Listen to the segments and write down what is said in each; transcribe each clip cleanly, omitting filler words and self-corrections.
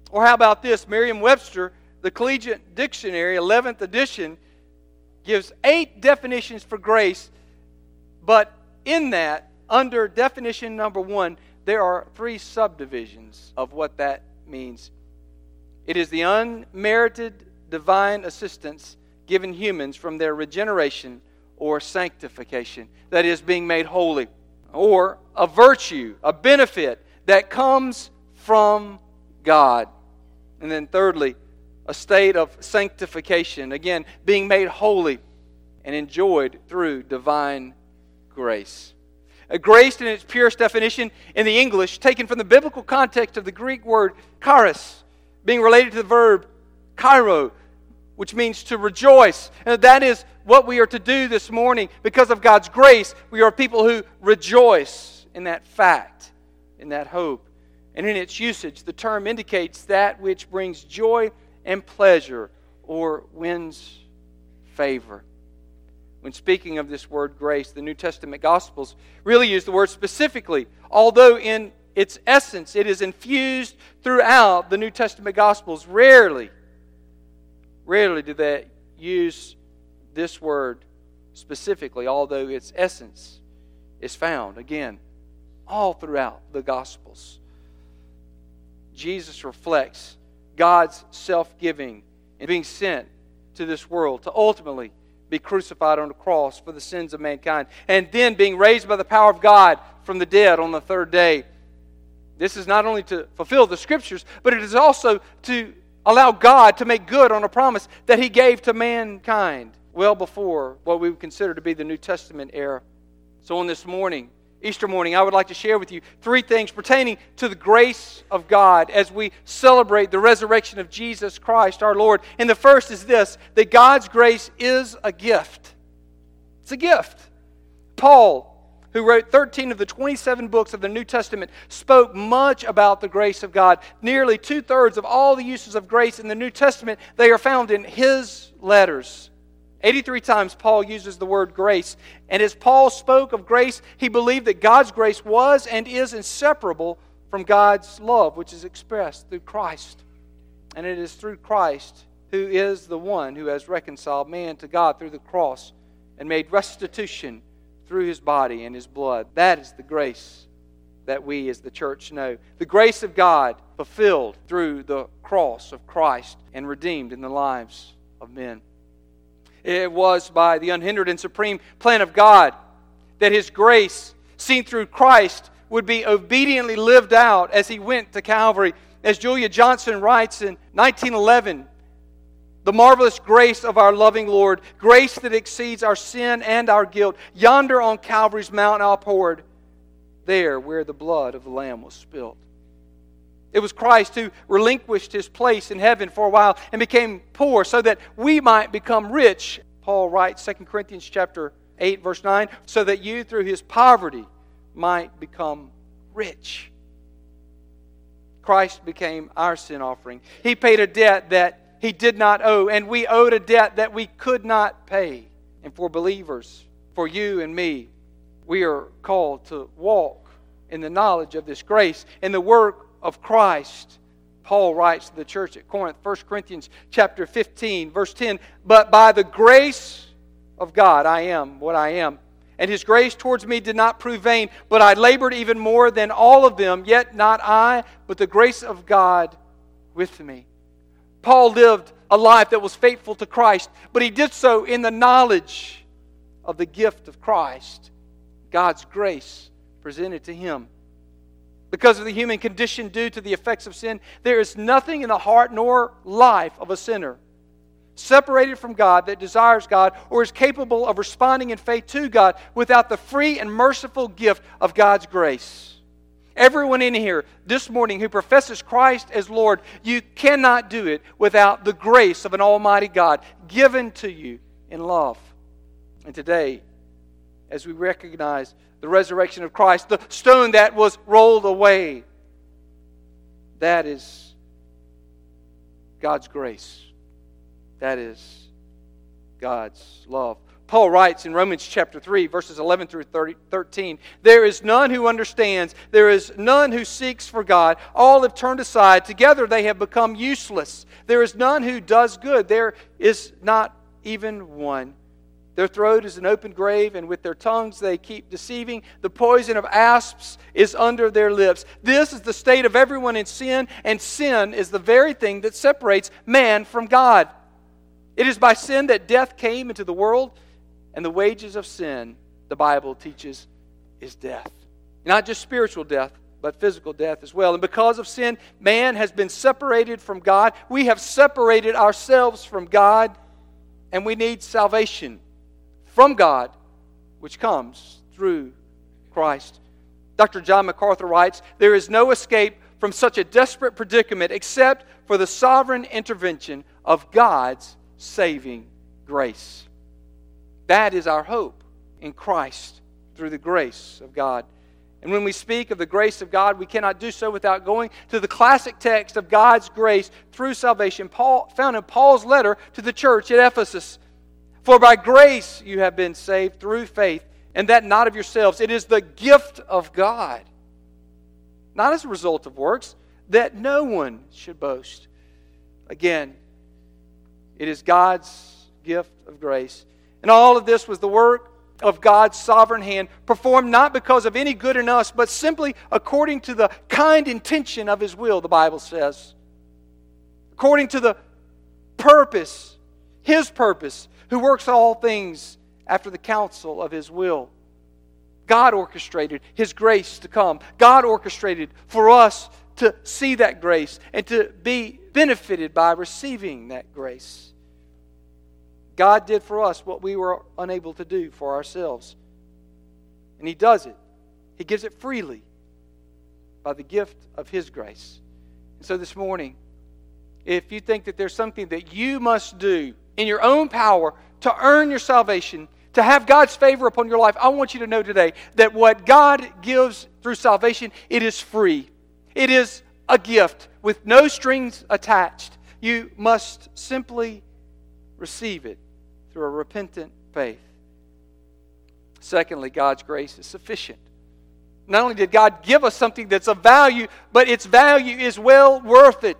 Or how about this? Merriam-Webster, the Collegiate Dictionary, 11th edition, gives 8 definitions for grace, but in that, under definition number 1, there are 3 subdivisions of what that means. It is the unmerited divine assistance given humans from their regeneration or sanctification, that is, being made holy, or a virtue, a benefit that comes from God. And then thirdly, a state of sanctification, again, being made holy and enjoyed through divine grace. Grace in its purest definition in the English, taken from the biblical context of the Greek word charis, being related to the verb chairo, which means to rejoice. And that is what we are to do this morning. Because of God's grace, we are people who rejoice in that fact, in that hope. And in its usage, the term indicates that which brings joy and pleasure or wins favor. When speaking of this word grace, the New Testament Gospels really use the word specifically, although in its essence it is infused throughout the New Testament Gospels. Rarely do they use this word specifically, although its essence is found, again, all throughout the Gospels. Jesus reflects God's self-giving and being sent to this world to ultimately be crucified on the cross for the sins of mankind, and then being raised by the power of God from the dead on the 3rd day. This is not only to fulfill the Scriptures, but it is also to allow God to make good on a promise that He gave to mankind well before what we would consider to be the New Testament era. So on this morning, Easter morning, I would like to share with you 3 things pertaining to the grace of God as we celebrate the resurrection of Jesus Christ our Lord. And the first is this, that God's grace is a gift. It's a gift. Paul, who wrote 13 of the 27 books of the New Testament, spoke much about the grace of God. Nearly 2/3 of all the uses of grace in the New Testament, they are found in his letters. 83 times Paul uses the word grace. And as Paul spoke of grace, he believed that God's grace was and is inseparable from God's love, which is expressed through Christ. And it is through Christ, who is the one who has reconciled man to God through the cross and made restitution through His body and His blood. That is the grace that we as the church know. The grace of God fulfilled through the cross of Christ and redeemed in the lives of men. It was by the unhindered and supreme plan of God that His grace, seen through Christ, would be obediently lived out as He went to Calvary. As Julia Johnson writes in 1911, the marvelous grace of our loving Lord, grace that exceeds our sin and our guilt, yonder on Calvary's mount outpoured, there where the blood of the Lamb was spilled. It was Christ who relinquished His place in heaven for a while and became poor so that we might become rich. Paul writes, 2 Corinthians chapter 8, verse 9, so that you through His poverty might become rich. Christ became our sin offering. He paid a debt that He did not owe, and we owed a debt that we could not pay. And for believers, for you and me, we are called to walk in the knowledge of this grace and the work of Christ. Paul writes to the church at Corinth, 1 Corinthians chapter 15, verse 10, but by the grace of God I am what I am. And His grace towards me did not prove vain, but I labored even more than all of them, yet not I, but the grace of God with me. Paul lived a life that was faithful to Christ, but he did so in the knowledge of the gift of Christ, God's grace presented to him. Because of the human condition due to the effects of sin, there is nothing in the heart nor life of a sinner separated from God that desires God or is capable of responding in faith to God without the free and merciful gift of God's grace. Everyone in here this morning who professes Christ as Lord, you cannot do it without the grace of an almighty God given to you in love. And today, as we recognize the resurrection of Christ, the stone that was rolled away, that is God's grace. That is God's love. Paul writes in Romans chapter 3, verses 11 through 13, "There is none who understands. There is none who seeks for God. All have turned aside. Together they have become useless. There is none who does good. There is not even one. Their throat is an open grave, and with their tongues they keep deceiving. The poison of asps is under their lips. This is the state of everyone in sin, and sin is the very thing that separates man from God. It is by sin that death came into the world, and the wages of sin, the Bible teaches, is death." Not just spiritual death, but physical death as well. And because of sin, man has been separated from God. We have separated ourselves from God, and we need salvation from God, which comes through Christ. Dr. John MacArthur writes, "There is no escape from such a desperate predicament except for the sovereign intervention of God's saving grace." That is our hope in Christ through the grace of God. And when we speak of the grace of God, we cannot do so without going to the classic text of God's grace through salvation, found in Paul's letter to the church at Ephesus. "For by grace you have been saved through faith, and that not of yourselves. It is the gift of God, not as a result of works, that no one should boast." Again, it is God's gift of grace. And all of this was the work of God's sovereign hand, performed not because of any good in us, but simply according to the kind intention of His will, the Bible says. According to the purpose, His purpose, who works all things after the counsel of His will. God orchestrated His grace to come. God orchestrated for us to see that grace and to be benefited by receiving that grace. God did for us what we were unable to do for ourselves. And He does it. He gives it freely by the gift of His grace. And so this morning, if you think that there's something that you must do in your own power to earn your salvation, to have God's favor upon your life, I want you to know today that what God gives through salvation, it is free. It is a gift with no strings attached. You must simply receive it through a repentant faith. Secondly, God's grace is sufficient. Not only did God give us something that's of value, but its value is well worth it.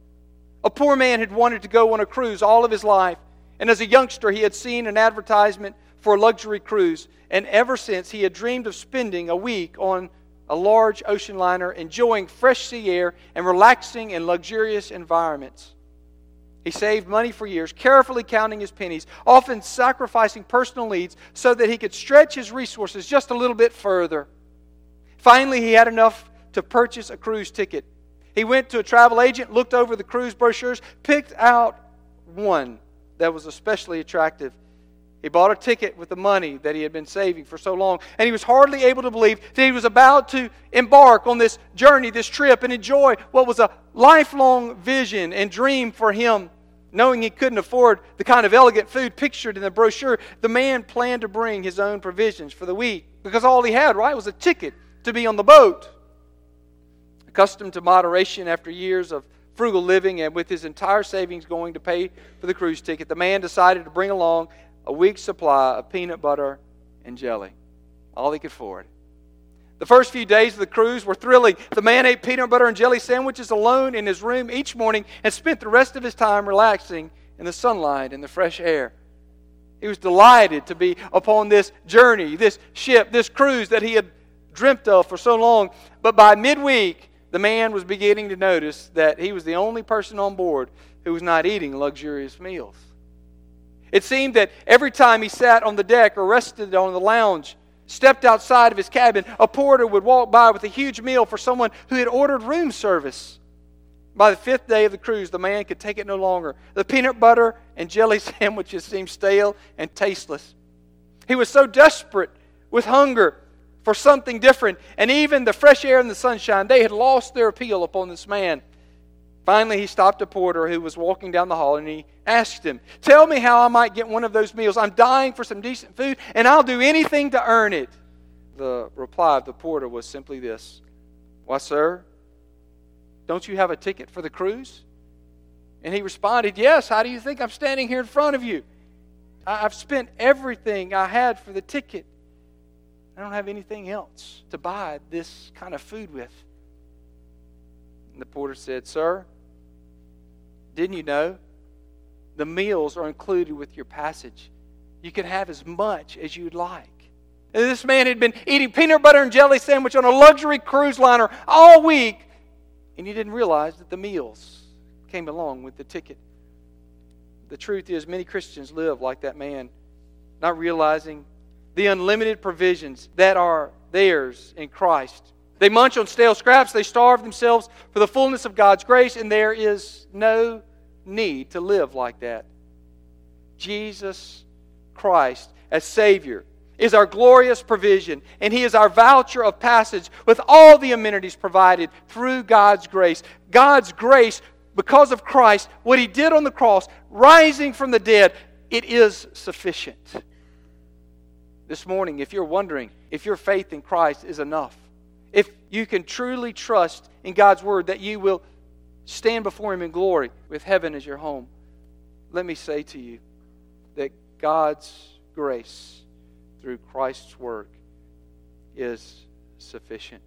A poor man had wanted to go on a cruise all of his life. And as a youngster, he had seen an advertisement for a luxury cruise. And ever since, he had dreamed of spending a week on a large ocean liner, enjoying fresh sea air and relaxing in luxurious environments. He saved money for years, carefully counting his pennies, often sacrificing personal needs so that he could stretch his resources just a little bit further. Finally, he had enough to purchase a cruise ticket. He went to a travel agent, looked over the cruise brochures, picked out one that was especially attractive. He bought a ticket with the money that he had been saving for so long, and he was hardly able to believe that he was about to embark on this journey, this trip, and enjoy what was a lifelong vision and dream for him. Knowing he couldn't afford the kind of elegant food pictured in the brochure, the man planned to bring his own provisions for the week, because all he had, right, was a ticket to be on the boat. Accustomed to moderation after years of frugal living and with his entire savings going to pay for the cruise ticket, the man decided to bring along a week's supply of peanut butter and jelly. All he could afford. The first few days of the cruise were thrilling. The man ate peanut butter and jelly sandwiches alone in his room each morning and spent the rest of his time relaxing in the sunlight and the fresh air. He was delighted to be upon this journey, this ship, this cruise that he had dreamt of for so long. But by midweek, the man was beginning to notice that he was the only person on board who was not eating luxurious meals. It seemed that every time he sat on the deck or rested on the lounge, stepped outside of his cabin, a porter would walk by with a huge meal for someone who had ordered room service. By the fifth day of the cruise, the man could take it no longer. The peanut butter and jelly sandwiches seemed stale and tasteless. He was so desperate with hunger for something different, and even the fresh air and the sunshine, they had lost their appeal upon this man. Finally, he stopped a porter who was walking down the hall, and he asked him, "Tell me how I might get one of those meals. I'm dying for some decent food, and I'll do anything to earn it." The reply of the porter was simply this: "Why, sir, don't you have a ticket for the cruise?" And he responded, "Yes, how do you think I'm standing here in front of you?" I've spent everything I had for the ticket. I don't have anything else to buy this kind of food with. And the porter said, Sir, didn't you know the meals are included with your passage? You can have as much as you'd like. And this man had been eating peanut butter and jelly sandwich on a luxury cruise liner all week, and he didn't realize that the meals came along with the ticket. The truth is, many Christians live like that man, not realizing the unlimited provisions that are theirs in Christ. They munch on stale scraps, they starve themselves for the fullness of God's grace, and there is no need to live like that. Jesus Christ as Savior is our glorious provision, and He is our voucher of passage with all the amenities provided through God's grace. God's grace, because of Christ, what He did on the cross, rising from the dead, it is sufficient. This morning, if you're wondering if your faith in Christ is enough, if you can truly trust in God's Word that you will stand before Him in glory with heaven as your home, let me say to you that God's grace through Christ's work is sufficient.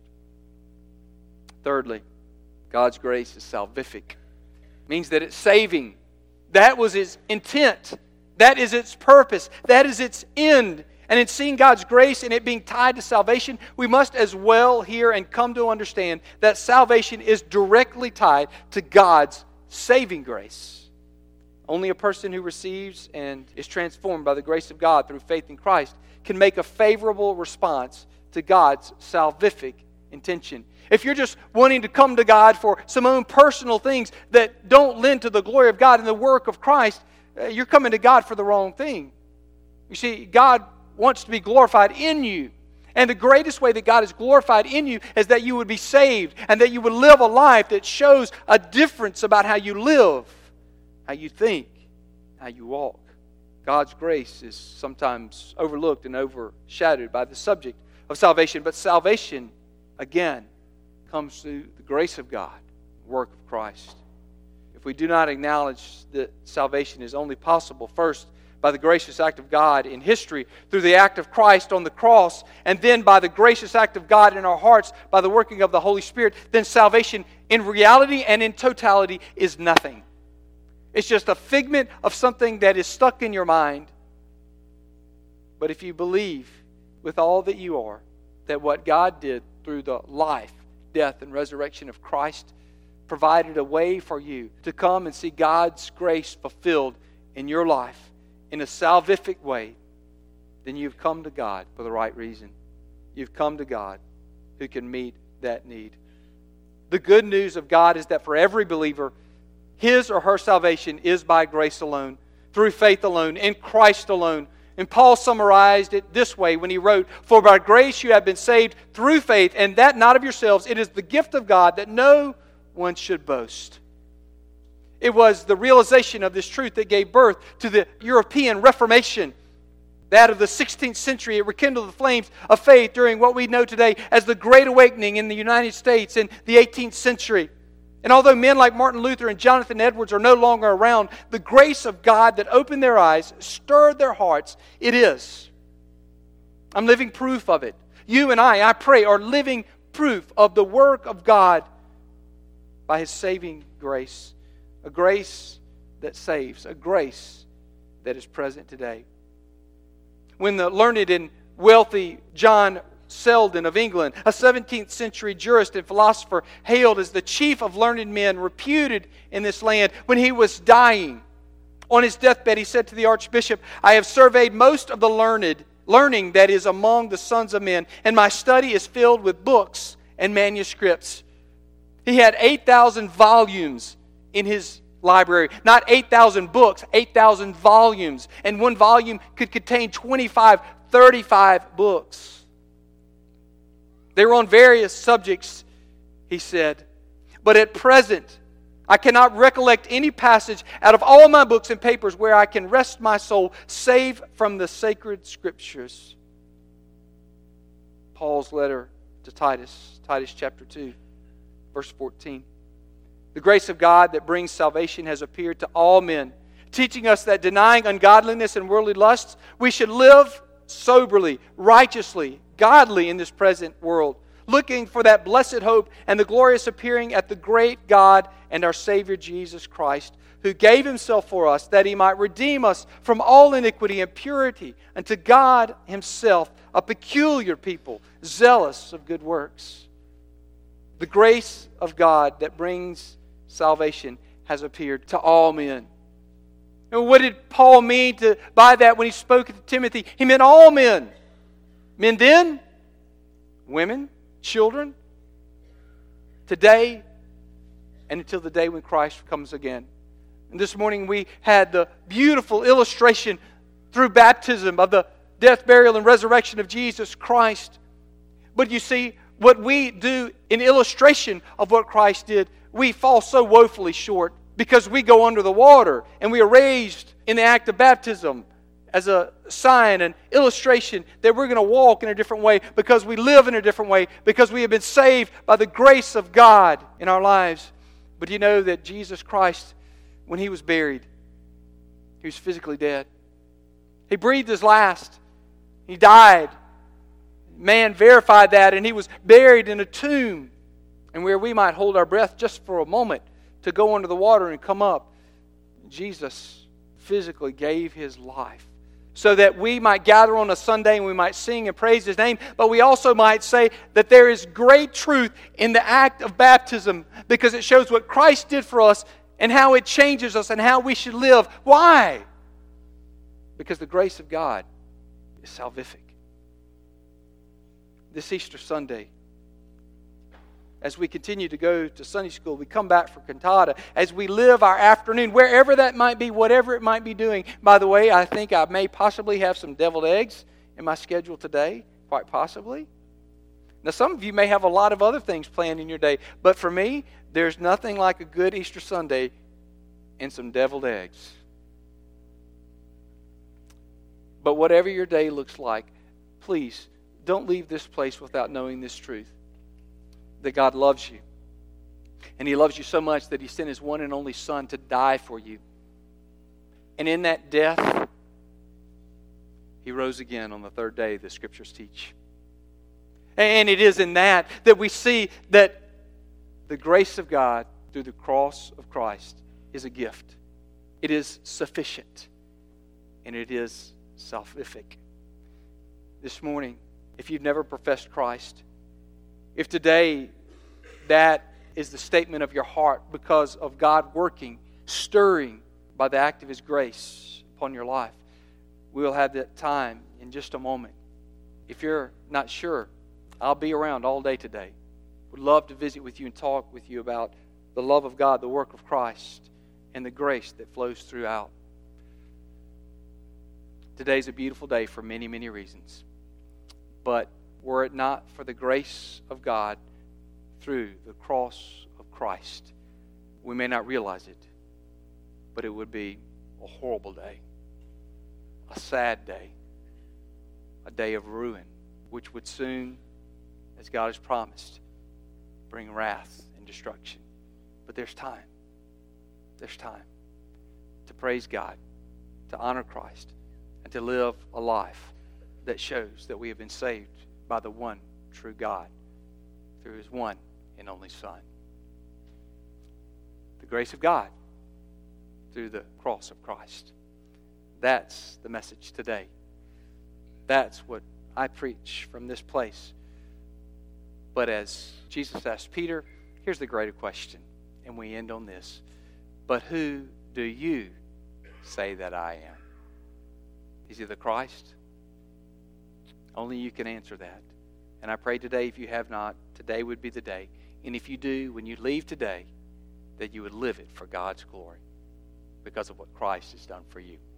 Thirdly, God's grace is salvific. It means that it's saving. That was His intent. That is its purpose. That is its end. And in seeing God's grace and it being tied to salvation, we must as well hear and come to understand that salvation is directly tied to God's saving grace. Only a person who receives and is transformed by the grace of God through faith in Christ can make a favorable response to God's salvific intention. If you're just wanting to come to God for some own personal things that don't lend to the glory of God and the work of Christ, you're coming to God for the wrong thing. You see, God wants to be glorified in you. And the greatest way that God is glorified in you is that you would be saved and that you would live a life that shows a difference about how you live, how you think, how you walk. God's grace is sometimes overlooked and overshadowed by the subject of salvation. But salvation, again, comes through the grace of God, the work of Christ. If we do not acknowledge that salvation is only possible, first, by the gracious act of God in history, through the act of Christ on the cross, and then by the gracious act of God in our hearts, by the working of the Holy Spirit, then salvation in reality and in totality is nothing. It's just a figment of something that is stuck in your mind. But if you believe with all that you are that what God did through the life, death, and resurrection of Christ provided a way for you to come and see God's grace fulfilled in your life in a salvific way, then you've come to God for the right reason. You've come to God who can meet that need. The good news of God is that for every believer, his or her salvation is by grace alone, through faith alone, in Christ alone. And Paul summarized it this way when he wrote, "For by grace you have been saved through faith, and that not of yourselves. It is the gift of God, that no one should boast." It was the realization of this truth that gave birth to the European Reformation. That of the 16th century, it rekindled the flames of faith during what we know today as the Great Awakening in the United States in the 18th century. And although men like Martin Luther and Jonathan Edwards are no longer around, the grace of God that opened their eyes, stirred their hearts, it is. I'm living proof of it. You and I pray, are living proof of the work of God by His saving grace. A grace that saves, a grace that is present today. When the learned and wealthy John Selden of England, a 17th century jurist and philosopher, hailed as the chief of learned men reputed in this land, when he was dying, on his deathbed, he said to the Archbishop, "I have surveyed most of the learning that is among the sons of men, and my study is filled with books and manuscripts." He had 8,000 volumes in his library. Not 8,000 books, 8,000 volumes. And one volume could contain 25, 35 books. They were on various subjects, he said. But at present, I cannot recollect any passage out of all my books and papers where I can rest my soul, save from the sacred Scriptures. Paul's letter to Titus, Titus chapter 2, verse 14. The grace of God that brings salvation has appeared to all men, teaching us that denying ungodliness and worldly lusts, we should live soberly, righteously, godly in this present world, looking for that blessed hope and the glorious appearing at the great God and our Savior Jesus Christ, who gave Himself for us that He might redeem us from all iniquity and purity unto God Himself, a peculiar people, zealous of good works. The grace of God that brings salvation has appeared to all men. And what did Paul mean by that when he spoke to Timothy? He meant all men. Men then, women, children, today, and until the day when Christ comes again. And this morning we had the beautiful illustration through baptism of the death, burial, and resurrection of Jesus Christ. But you see, what we do in illustration of what Christ did, we fall so woefully short because we go under the water and we are raised in the act of baptism as a sign, an illustration that we're going to walk in a different way because we live in a different way, because we have been saved by the grace of God in our lives. But you know that Jesus Christ, when He was buried, He was physically dead. He breathed His last. He died. Man verified that, and He was buried in a tomb. And where we might hold our breath just for a moment to go under the water and come up, Jesus physically gave His life so that we might gather on a Sunday and we might sing and praise His name, but we also might say that there is great truth in the act of baptism because it shows what Christ did for us and how it changes us and how we should live. Why? Because the grace of God is salvific. This Easter Sunday, as we continue to go to Sunday school, we come back for cantata, as we live our afternoon, wherever that might be, whatever it might be doing. By the way, I think I may possibly have some deviled eggs in my schedule today, quite possibly. Now, some of you may have a lot of other things planned in your day, but for me, there's nothing like a good Easter Sunday and some deviled eggs. But whatever your day looks like, please don't leave this place without knowing this truth. That God loves you. And He loves you so much that He sent His one and only Son to die for you. And in that death, He rose again on the third day, the Scriptures teach. And it is in that we see that the grace of God through the cross of Christ is a gift. It is sufficient. And it is salvific. This morning, if you've never professed Christ, if today that is the statement of your heart because of God working, stirring by the act of His grace upon your life, we'll have that time in just a moment. If you're not sure, I'll be around all day today. Would love to visit with you and talk with you about the love of God, the work of Christ, and the grace that flows throughout. Today's a beautiful day for many, many reasons. But were it not for the grace of God through the cross of Christ, we may not realize it, but it would be a horrible day, a sad day, a day of ruin, which would soon, as God has promised, bring wrath and destruction. But there's time. There's time to praise God, to honor Christ, and to live a life that shows that we have been saved by the one true God through His one and only Son. The grace of God through the cross of Christ. That's the message today. That's what I preach from this place. But as Jesus asked Peter, here's the greater question, and we end on this. But who do you say that I am? Is He the Christ? Only you can answer that. And I pray today, if you have not, today would be the day. And if you do, when you leave today, that you would live it for God's glory because of what Christ has done for you.